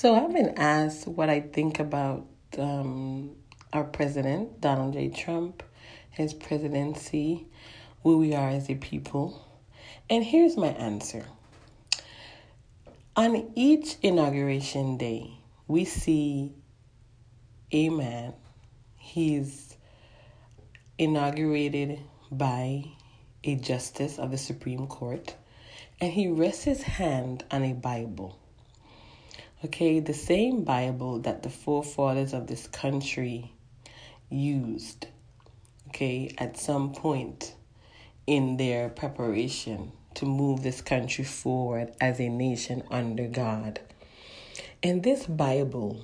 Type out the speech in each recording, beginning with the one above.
So I've been asked what I think about our president, Donald J. Trump, his presidency, who we are as a people. And here's my answer. On each inauguration day, we see a man. He's inaugurated by a justice of the Supreme Court, and he rests his hand on a Bible. Okay, the same Bible that the forefathers of this country used, okay, at some point in their preparation to move this country forward as a nation under God. And this Bible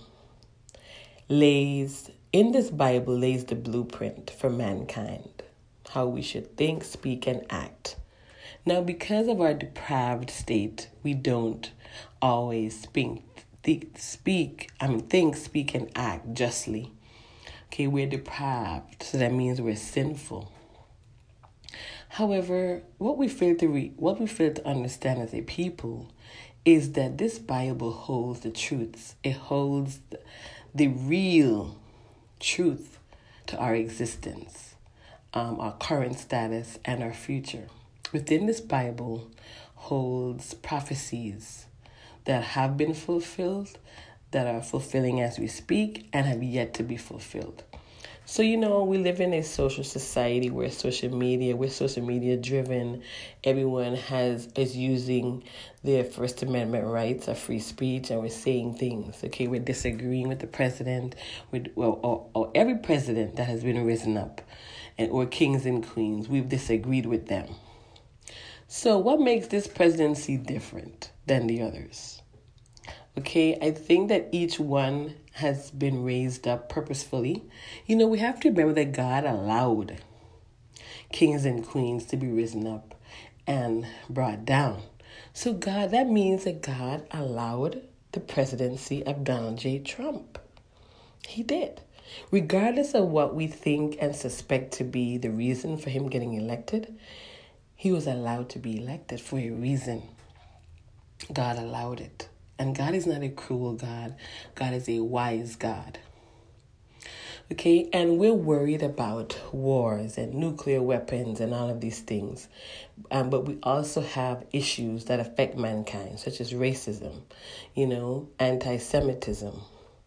lays the blueprint for mankind, how we should think, speak, and act. Now, because of our depraved state, we don't always think, speak, and act justly. Okay, we're depraved, so that means we're sinful. However, what we fail to understand as a people is that this Bible holds the truths. It holds the real truth to our existence, our current status, and our future. Within this Bible holds prophecies that have been fulfilled, that are fulfilling as we speak, and have yet to be fulfilled. So, we live in a social society where we're social media driven. Everyone is using their First Amendment rights of free speech, and we're saying things. Okay, we're disagreeing with the president, or every president that has been risen up, or kings and queens. We've disagreed with them. So what makes this presidency different than the others? Okay, I think that each one has been raised up purposefully. We have to remember that God allowed kings and queens to be risen up and brought down. So that means that God allowed the presidency of Donald J. Trump. He did. Regardless of what we think and suspect to be the reason for him getting elected, he was allowed to be elected for a reason. God allowed it. And God is not a cruel God. God is a wise God. Okay, and we're worried about wars and nuclear weapons and all of these things. But we also have issues that affect mankind, such as racism, anti-Semitism.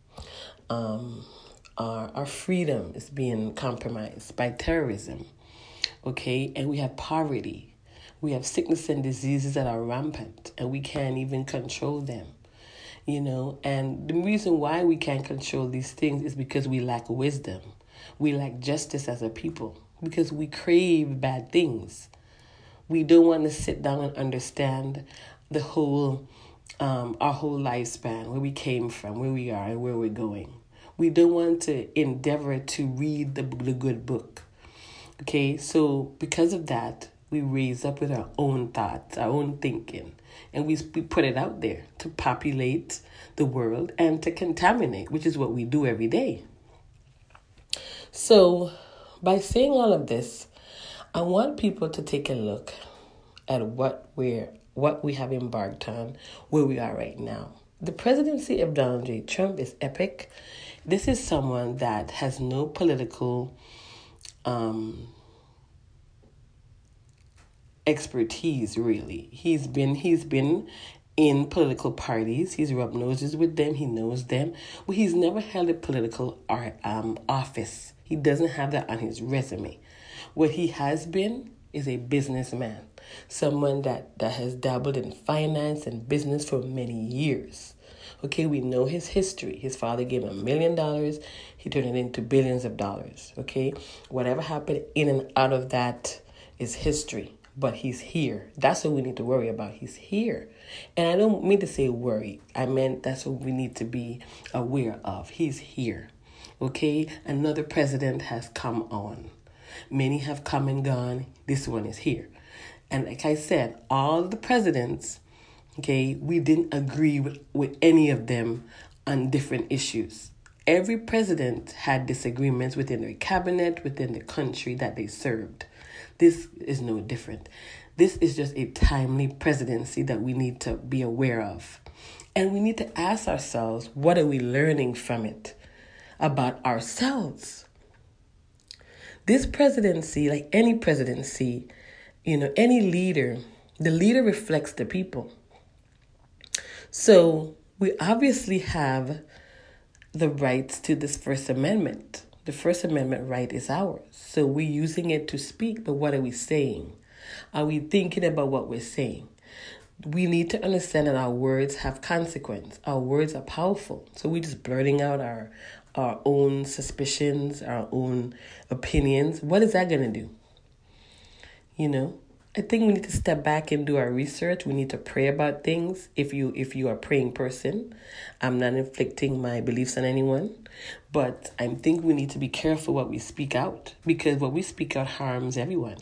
Our freedom is being compromised by terrorism. Okay, and we have poverty. We have sickness and diseases that are rampant, and we can't even control them. And the reason why we can't control these things is because we lack wisdom. We lack justice as a people because we crave bad things. We don't want to sit down and understand our whole lifespan, where we came from, where we are, and where we're going. We don't want to endeavor to read the good book. Okay, so because of that, we raise up with our own thoughts, our own thinking, and we put it out there to populate the world and to contaminate, which is what we do every day. So by saying all of this, I want people to take a look at what we have embarked on, where we are right now. The presidency of Donald J. Trump is epic. This is someone that has no political expertise, really. He's been in political parties. He's rubbed noses with them. He knows them. But he's never held a political office. He doesn't have that on his resume. What he has been is a businessman, someone that has dabbled in finance and business for many years. Okay, we know his history. His father gave him $1 million. He turned it into billions of dollars. Okay, whatever happened in and out of that is history. But he's here. That's what we need to worry about. He's here. And I don't mean to say worry. I meant that's what we need to be aware of. He's here. Okay? Another president has come on. Many have come and gone. This one is here. And like I said, all the presidents, okay, we didn't agree with any of them on different issues. Every president had disagreements within their cabinet, within the country that they served. This is no different. This is just a timely presidency that we need to be aware of. And we need to ask ourselves, what are we learning from it about ourselves? This presidency, like any presidency, any leader, the leader reflects the people. So we obviously have the rights to this First Amendment. The First Amendment right is ours. So we're using it to speak, but what are we saying? Are we thinking about what we're saying? We need to understand that our words have consequence. Our words are powerful. So we're just blurting out our own suspicions, our own opinions. What is that going to do? I think we need to step back and do our research. We need to pray about things. If you are a praying person, I'm not inflicting my beliefs on anyone, but I think we need to be careful what we speak out, because what we speak out harms everyone.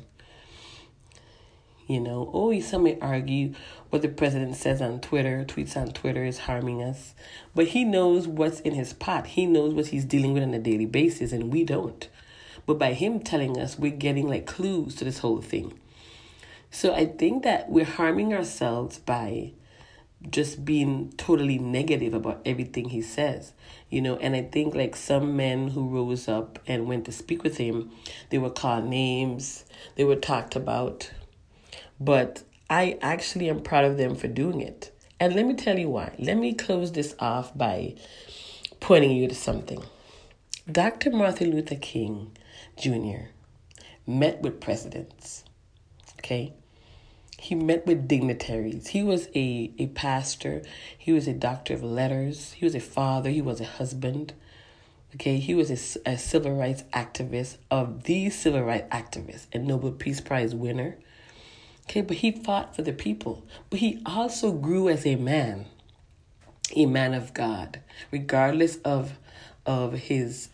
Some may argue what the president says on Twitter, tweets on Twitter, is harming us. But he knows what's in his pot. He knows what he's dealing with on a daily basis, and we don't. But by him telling us, we're getting like clues to this whole thing. So I think that we're harming ourselves by just being totally negative about everything he says, and I think like some men who rose up and went to speak with him, they were called names, they were talked about. But I actually am proud of them for doing it. And let me tell you why. Let me close this off by pointing you to something. Dr. Martin Luther King Jr. met with presidents. Okay? He met with dignitaries. He was a pastor. He was a doctor of letters. He was a father. He was a husband. Okay? He was a civil rights activist, of the civil rights activists, and Nobel Peace Prize winner. Okay, but he fought for the people. But he also grew as a man of God, regardless of his,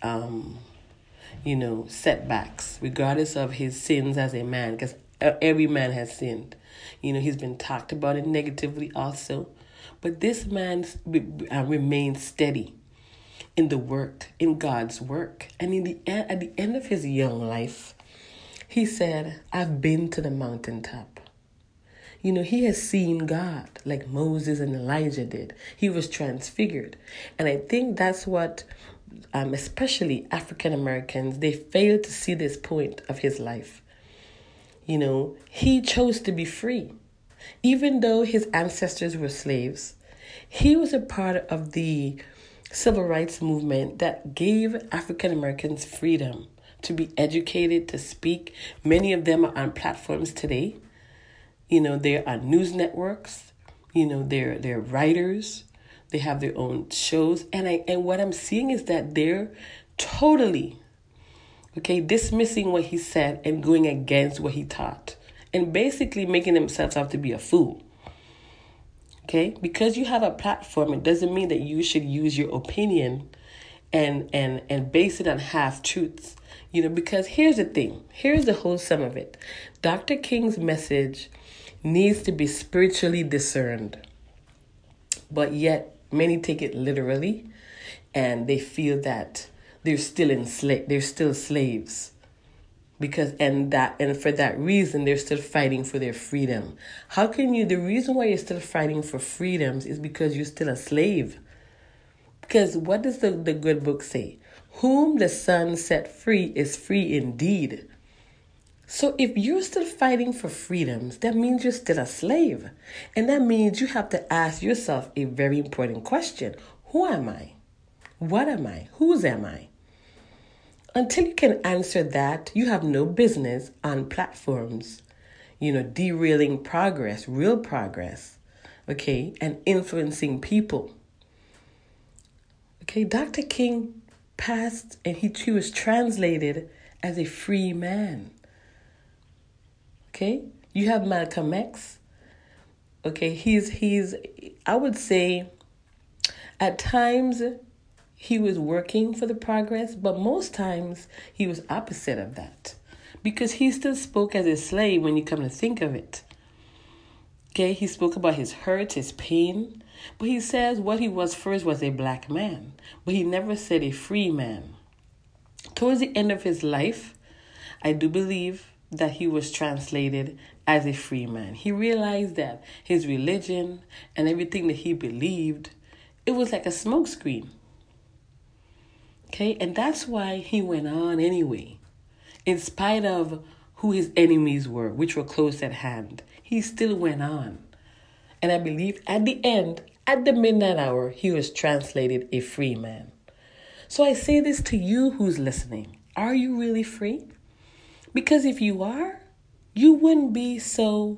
setbacks, regardless of his sins as a man, because every man has sinned. He's been talked about it negatively also. But this man remained steady in the work, in God's work. And at the end of his young life, he said, I've been to the mountaintop. He has seen God like Moses and Elijah did. He was transfigured. And I think that's what, especially African Americans, they fail to see this point of his life. He chose to be free. Even though his ancestors were slaves, he was a part of the civil rights movement that gave African Americans freedom to be educated, to speak. Many of them are on platforms today. They're on news networks. They're writers. They have their own shows. And what I'm seeing is that they're totally, dismissing what he said and going against what he taught. And basically making themselves out to be a fool. Okay? Because you have a platform, it doesn't mean that you should use your opinion and base it on half-truths. Because here's the thing. Here's the whole sum of it. Dr. King's message needs to be spiritually discerned. But yet, many take it literally, and they feel that they're still slaves. And for that reason, they're still fighting for their freedom. The reason why you're still fighting for freedoms is because you're still a slave. Because what does the good book say? Whom the Son set free is free indeed. So if you're still fighting for freedoms, that means you're still a slave. And that means you have to ask yourself a very important question. Who am I? What am I? Whose am I? Until you can answer that, you have no business on platforms, derailing progress, real progress, and influencing people. Dr. King passed and he was translated as a free man. You have Malcolm X. He's I would say at times he was working for the progress, but most times he was opposite of that, because he still spoke as a slave when you come to think of it. He spoke about his hurt, his pain, but he says what he was first was a black man, but he never said a free man. Towards the end of his life, I do believe that he was translated as a free man. He realized that his religion and everything that he believed, it was like a smokescreen. Okay, and that's why he went on anyway. In spite of who his enemies were, which were close at hand, he still went on. And I believe at the end, at the midnight hour, he was translated a free man. So I say this to you who's listening. Are you really free? Because if you are, you wouldn't be so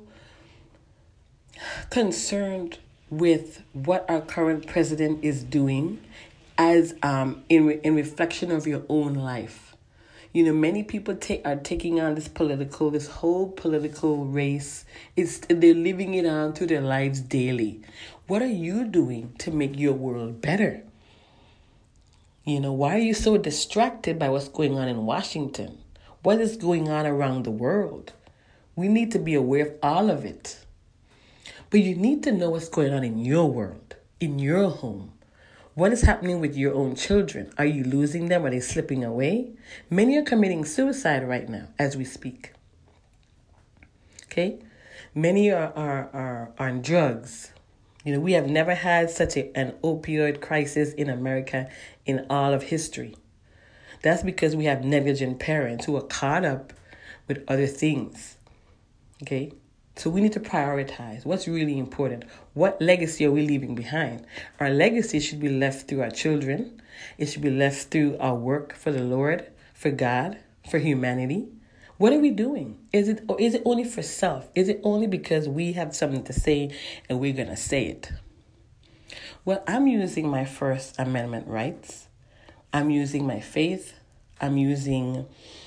concerned with what our current president is doing as in reflection of your own life. You know, many people are taking on this whole political race. They're living it on through their lives daily. What are you doing to make your world better? You know, why are you so distracted by what's going on in Washington? What is going on around the world? We need to be aware of all of it. But you need to know what's going on in your world, in your home. What is happening with your own children? Are you losing them? Are they slipping away? Many are committing suicide right now as we speak. Okay? Many are on drugs. You know, we have never had such an opioid crisis in America in all of history. That's because we have negligent parents who are caught up with other things. Okay? So we need to prioritize what's really important. What legacy are we leaving behind? Our legacy should be left through our children. It should be left through our work for the Lord, for God, for humanity. What are we doing? Is it only for self? Is it only because we have something to say and we're going to say it? Well, I'm using my First Amendment rights. I'm using my faith. I'm using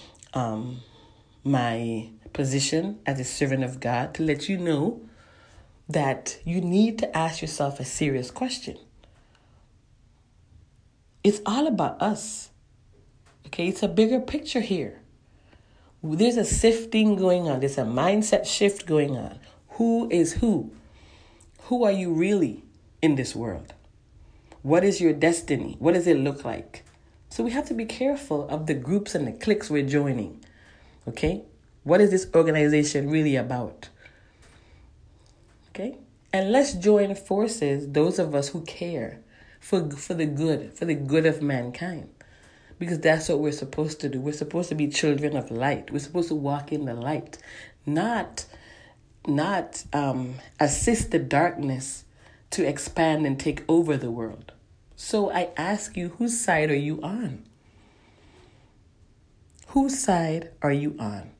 my position as a servant of God to let you know that you need to ask yourself a serious question. It's all about us. Okay, it's a bigger picture here. There's a sifting going on. There's a mindset shift going on. Who is who? Who are you really in this world? What is your destiny? What does it look like? So we have to be careful of the groups and the cliques we're joining. Okay? What is this organization really about? Okay? And let's join forces, those of us who care for the good of mankind. Because that's what we're supposed to do. We're supposed to be children of light. We're supposed to walk in the light, not assist the darkness to expand and take over the world. So I ask you, whose side are you on? Whose side are you on?